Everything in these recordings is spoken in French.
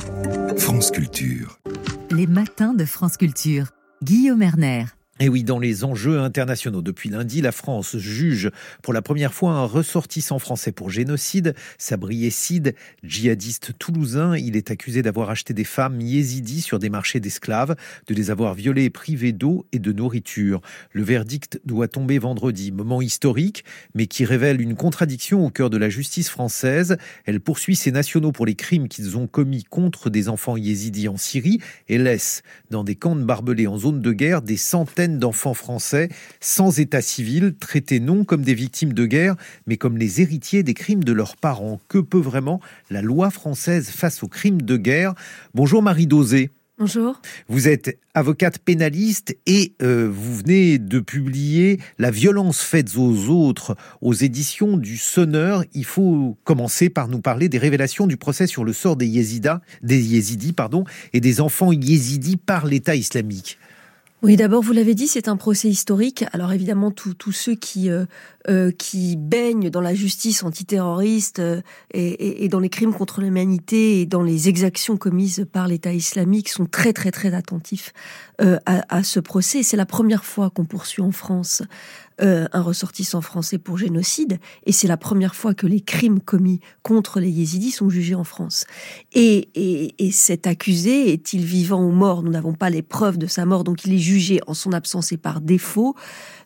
France Culture. Les matins de France Culture. Guillaume Erner. Et oui, dans les enjeux internationaux, depuis lundi, la France juge pour la première fois un ressortissant français pour génocide, Sabri Essid, djihadiste toulousain. Il est accusé d'avoir acheté des femmes yézidis sur des marchés d'esclaves, de les avoir violées et privées d'eau et de nourriture. Le verdict doit tomber vendredi. Moment historique, mais qui révèle une contradiction au cœur de la justice française. Elle poursuit ses nationaux pour les crimes qu'ils ont commis contre des enfants yézidis en Syrie et laisse dans des camps de barbelés en zone de guerre des centaines d'enfants français sans état civil, traités non comme des victimes de guerre, mais comme les héritiers des crimes de leurs parents. Que peut vraiment la loi française face aux crimes de guerre ? Bonjour Marie Dauzé. Bonjour. Vous êtes avocate pénaliste et vous venez de publier La violence faite aux autres aux éditions du Sonneur. Il faut commencer par nous parler des révélations du procès sur le sort des yézidis et des enfants yézidis par l'État islamique. Oui, d'abord, vous l'avez dit, c'est un procès historique. Alors évidemment, tous ceux qui baignent dans la justice antiterroriste et dans les crimes contre l'humanité et dans les exactions commises par l'État islamique sont très très très attentifs à ce procès. C'est la première fois qu'on poursuit en France un ressortissant français pour génocide, et c'est la première fois que les crimes commis contre les yézidis sont jugés en France. Et cet accusé, est-il vivant ou mort ? Nous n'avons pas les preuves de sa mort, donc il est jugé en son absence et par défaut,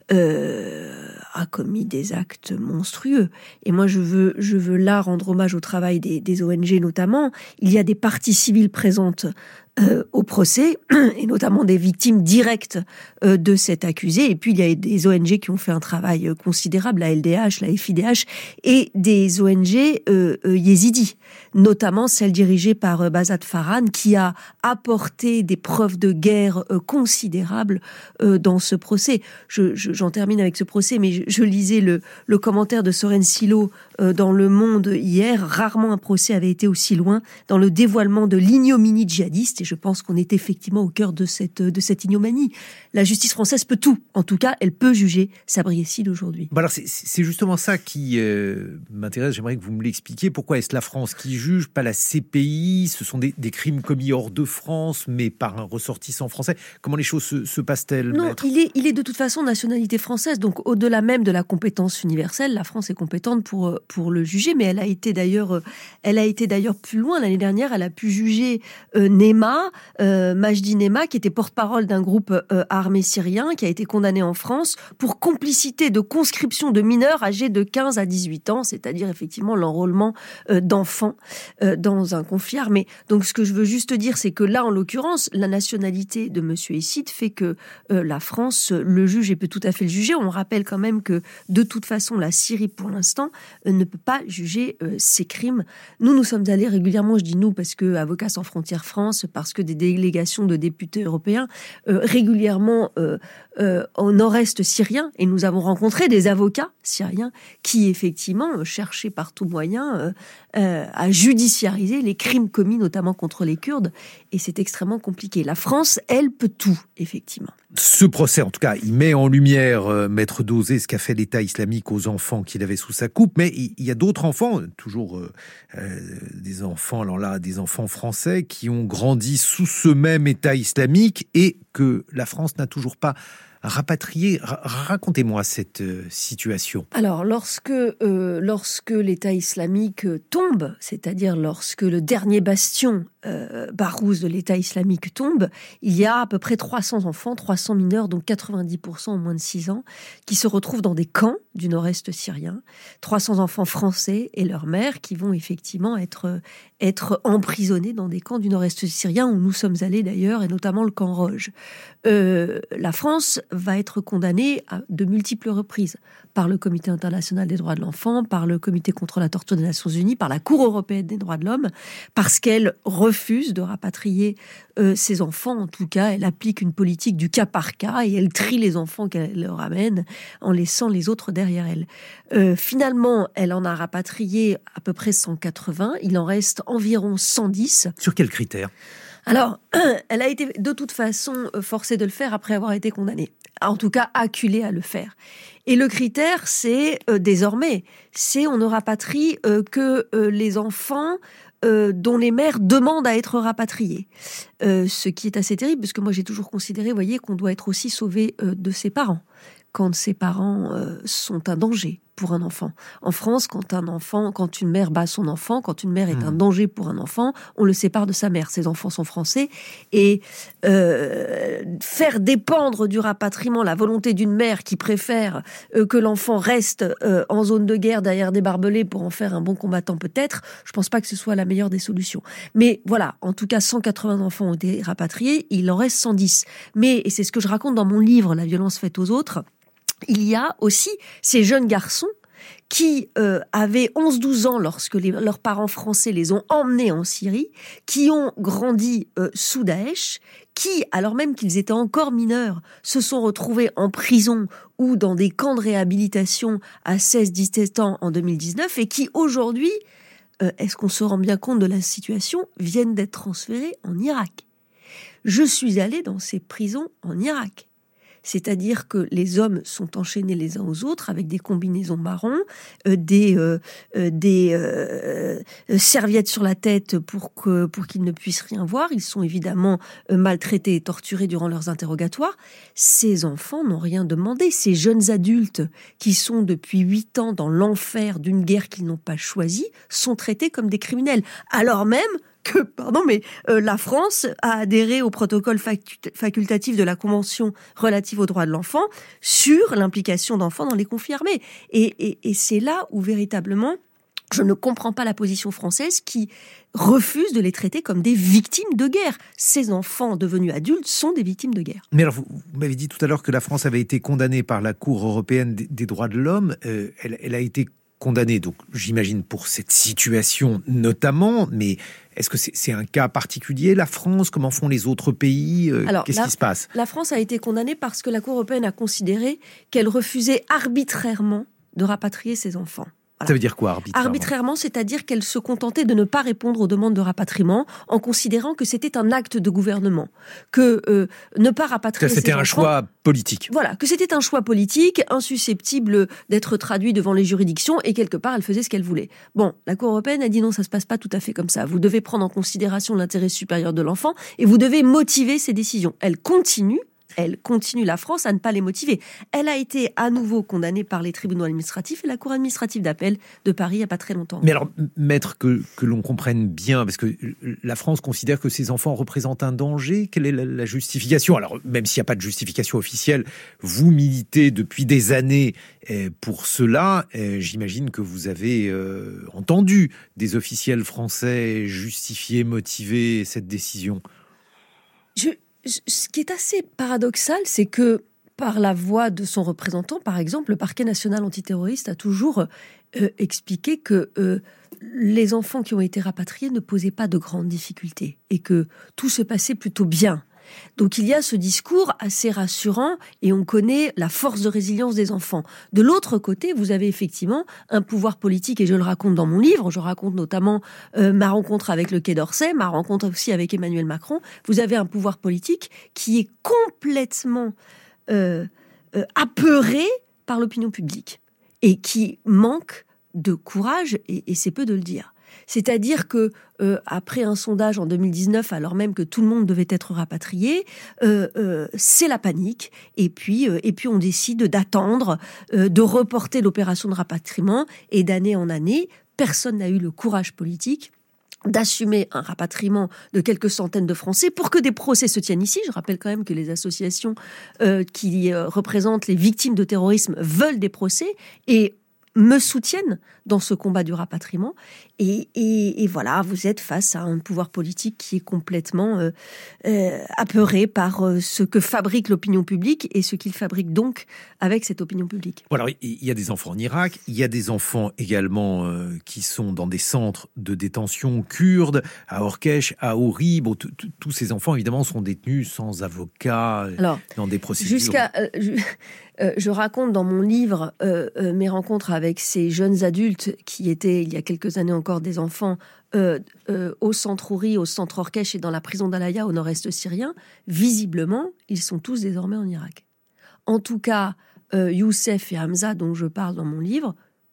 a commis des actes monstrueux. Et moi, je veux là rendre hommage au travail des ONG notamment. Il y a des parties civiles présentes au procès, et notamment des victimes directes de cet accusé. Et puis, il y a des ONG qui ont fait un travail considérable, la LDH, la FIDH, et des ONG yézidis, notamment celle dirigée par Bazat Farhan, qui a apporté des preuves de guerre considérables dans ce procès. J'en termine avec ce procès, mais je lisais le commentaire de Soren Silo dans Le Monde hier. Rarement un procès avait été aussi loin dans le dévoilement de l'ignominie djihadiste, et je pense qu'on est effectivement au cœur de cette ignominie. La justice française peut tout. En tout cas, elle peut juger Sabri Essid aujourd'hui. Alors c'est justement ça qui m'intéresse. J'aimerais que vous me l'expliquiez. Pourquoi est-ce la France qui juge, pas la CPI ? Ce sont des crimes commis hors de France, mais par un ressortissant français. Comment les choses se passent-elles, Non, maître ? il est de toute façon nationalité française. Donc, au-delà même de la compétence universelle, la France est compétente pour le juger. Mais elle a été d'ailleurs plus loin. L'année dernière, elle a pu juger Majdi Nema, qui était porte-parole d'un groupe armé syrien, qui a été condamné en France pour complicité de conscription de mineurs âgés de 15 à 18 ans, c'est-à-dire effectivement l'enrôlement d'enfants dans un conflit armé. Donc ce que je veux juste dire, c'est que là, en l'occurrence, la nationalité de Monsieur Essid fait que la France le juge et peut tout à fait le juger. On rappelle quand même que de toute façon, la Syrie, pour l'instant, ne peut pas juger ces crimes. Nous sommes allés régulièrement, je dis nous parce que Avocats sans frontières France, parce que des délégations de députés européens régulièrement au nord-est syrien, et nous avons rencontré des avocats syriens qui effectivement cherchaient par tout moyen à judiciariser les crimes commis notamment contre les Kurdes, et c'est extrêmement compliqué. La France, elle, peut tout, effectivement. Ce procès, en tout cas, il met en lumière, Maître Dauzé, ce qu'a fait l'État islamique aux enfants qu'il avait sous sa coupe, mais il y a d'autres enfants, toujours des enfants, alors là, des enfants français qui ont grandi sous ce même État islamique et que la France n'a toujours pas rapatrié. Racontez-moi cette situation. Alors, lorsque l'État islamique tombe, c'est-à-dire lorsque le dernier bastion Barouz de l'État islamique tombe, il y a à peu près 300 enfants, 300 mineurs, donc 90% en moins de 6 ans, qui se retrouvent dans des camps du nord-est syrien. 300 enfants français et leurs mères qui vont effectivement être emprisonnés dans des camps du nord-est syrien où nous sommes allés d'ailleurs, et notamment le camp Roj. La France va être condamnée à de multiples reprises par le Comité international des droits de l'enfant, par le Comité contre la torture des Nations Unies, par la Cour européenne des droits de l'homme, parce qu'elle refuse de rapatrier ses enfants. En tout cas, elle applique une politique du cas par cas et elle trie les enfants qu'elle leur amène en laissant les autres derrière elle. Finalement, elle en a rapatrié à peu près 180. Il en reste environ 110. Sur quels critères ? Alors, elle a été de toute façon forcée de le faire après avoir été condamnée. En tout cas, acculée à le faire. Et le critère, c'est désormais, on ne rapatrie que les enfants dont les mères demandent à être rapatriées. Ce qui est assez terrible, parce que moi j'ai toujours considéré, vous voyez, qu'on doit être aussi sauvé de ses parents, quand ses parents sont un danger pour un enfant. En France, quand une mère bat son enfant, quand une mère est un danger pour un enfant, on le sépare de sa mère. Ses enfants sont français. Et faire dépendre du rapatriement la volonté d'une mère qui préfère que l'enfant reste en zone de guerre derrière des barbelés pour en faire un bon combattant peut-être, je pense pas que ce soit la meilleure des solutions. Mais voilà, en tout cas, 180 enfants ont été rapatriés, il en reste 110. Mais, et c'est ce que je raconte dans mon livre, La violence faite aux autres, il y a aussi ces jeunes garçons qui avaient 11-12 ans lorsque leurs parents français les ont emmenés en Syrie, qui ont grandi sous Daesh, qui, alors même qu'ils étaient encore mineurs, se sont retrouvés en prison ou dans des camps de réhabilitation à 16-17 ans en 2019 et qui aujourd'hui, est-ce qu'on se rend bien compte de la situation, viennent d'être transférés en Irak. Je suis allée dans ces prisons en Irak. C'est-à-dire que les hommes sont enchaînés les uns aux autres avec des combinaisons marron, des serviettes sur la tête pour qu'ils ne puissent rien voir. Ils sont évidemment maltraités et torturés durant leurs interrogatoires. Ces enfants n'ont rien demandé. Ces jeunes adultes qui sont depuis 8 ans dans l'enfer d'une guerre qu'ils n'ont pas choisie sont traités comme des criminels. Alors même que, la France a adhéré au protocole facultatif de la Convention relative aux droits de l'enfant sur l'implication d'enfants dans les conflits armés. Et c'est là où véritablement je ne comprends pas la position française qui refuse de les traiter comme des victimes de guerre. Ces enfants devenus adultes sont des victimes de guerre. Mais alors, vous m'avez dit tout à l'heure que la France avait été condamnée par la Cour européenne des droits de l'homme. Elle a été condamnée, donc j'imagine pour cette situation notamment, mais est-ce que c'est un cas particulier, la France? Comment font les autres pays? Qu'est-ce qui se passe? La France a été condamnée parce que la Cour européenne a considéré qu'elle refusait arbitrairement de rapatrier ses enfants. Voilà. Ça veut dire quoi, arbitrairement? Arbitrairement, c'est-à-dire qu'elle se contentait de ne pas répondre aux demandes de rapatriement en considérant que c'était un acte de gouvernement, que ne pas rapatrier c'était un choix politique. Voilà, que c'était un choix politique, insusceptible d'être traduit devant les juridictions, et quelque part, elle faisait ce qu'elle voulait. Bon, la Cour européenne a dit non, ça se passe pas tout à fait comme ça. Vous devez prendre en considération l'intérêt supérieur de l'enfant et vous devez motiver ces décisions. Elle continue, la France, à ne pas les motiver. Elle a été à nouveau condamnée par les tribunaux administratifs et la Cour administrative d'appel de Paris il n'y a pas très longtemps. Mais alors, maître, que l'on comprenne bien, parce que la France considère que ces enfants représentent un danger. Quelle est la justification? Alors, même s'il n'y a pas de justification officielle, vous militez depuis des années pour cela. J'imagine que vous avez entendu des officiels français justifier, motiver cette décision. Ce qui est assez paradoxal, c'est que par la voix de son représentant, par exemple, le parquet national antiterroriste a toujours expliqué que les enfants qui ont été rapatriés ne posaient pas de grandes difficultés et que tout se passait plutôt bien. Donc il y a ce discours assez rassurant et on connaît la force de résilience des enfants. De l'autre côté, vous avez effectivement un pouvoir politique, et je le raconte dans mon livre, je raconte notamment ma rencontre avec le Quai d'Orsay, ma rencontre aussi avec Emmanuel Macron. Vous avez un pouvoir politique qui est complètement apeuré par l'opinion publique et qui manque de courage, et c'est peu de le dire. C'est-à-dire que après un sondage en 2019, alors même que tout le monde devait être rapatrié, c'est la panique. Et puis on décide d'attendre, de reporter l'opération de rapatriement. Et d'année en année, personne n'a eu le courage politique d'assumer un rapatriement de quelques centaines de Français pour que des procès se tiennent ici. Je rappelle quand même que les associations qui représentent les victimes de terrorisme veulent des procès et me soutiennent dans ce combat du rapatriement. Et voilà, vous êtes face à un pouvoir politique qui est complètement apeuré par ce que fabrique l'opinion publique et ce qu'il fabrique donc avec cette opinion publique. Bon, alors, il y a des enfants en Irak, il y a des enfants également qui sont dans des centres de détention kurdes, à Orkesh, à Ouri. Bon, tous ces enfants, évidemment, sont détenus sans avocat, dans des procédures. Je raconte dans mon livre mes rencontres avec ces jeunes adultes qui étaient, il y a quelques années encore, des enfants au centre Ouri, au centre Orkesh et dans la prison d'Alaya au nord-est syrien. Visiblement, ils sont tous désormais en Irak. En tout cas, Youssef et Hamza, dont je parle dans mon livre,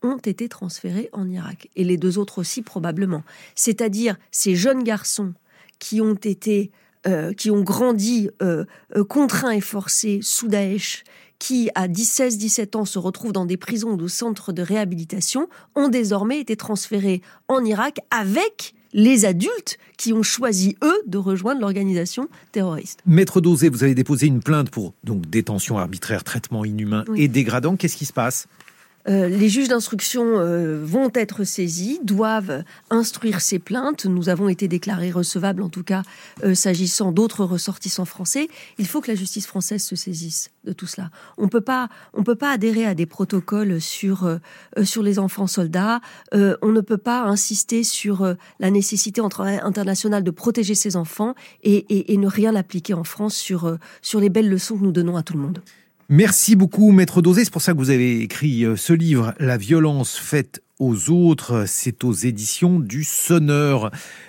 ont été transférés en Irak. Et les 2 autres aussi, probablement. C'est-à-dire ces jeunes garçons qui ont grandi contraints et forcés sous Daesh, qui, à 16-17 ans, se retrouvent dans des prisons ou des centres de réhabilitation, ont désormais été transférés en Irak avec les adultes qui ont choisi, eux, de rejoindre l'organisation terroriste. Maître Dauzé, vous avez déposé une plainte pour détention arbitraire, traitement inhumain et dégradant. Qu'est-ce qui se passe ? Les juges d'instruction vont être saisis, doivent instruire ces plaintes. Nous avons été déclarés recevables, en tout cas, s'agissant d'autres ressortissants français. Il faut que la justice française se saisisse de tout cela. On peut pas adhérer à des protocoles sur les enfants soldats. On ne peut pas insister sur la nécessité internationale de protéger ces enfants et ne rien appliquer en France sur les belles leçons que nous donnons à tout le monde. Merci beaucoup, Maître Dauzé. C'est pour ça que vous avez écrit ce livre, La violence faite aux autres. C'est aux éditions du Sonneur.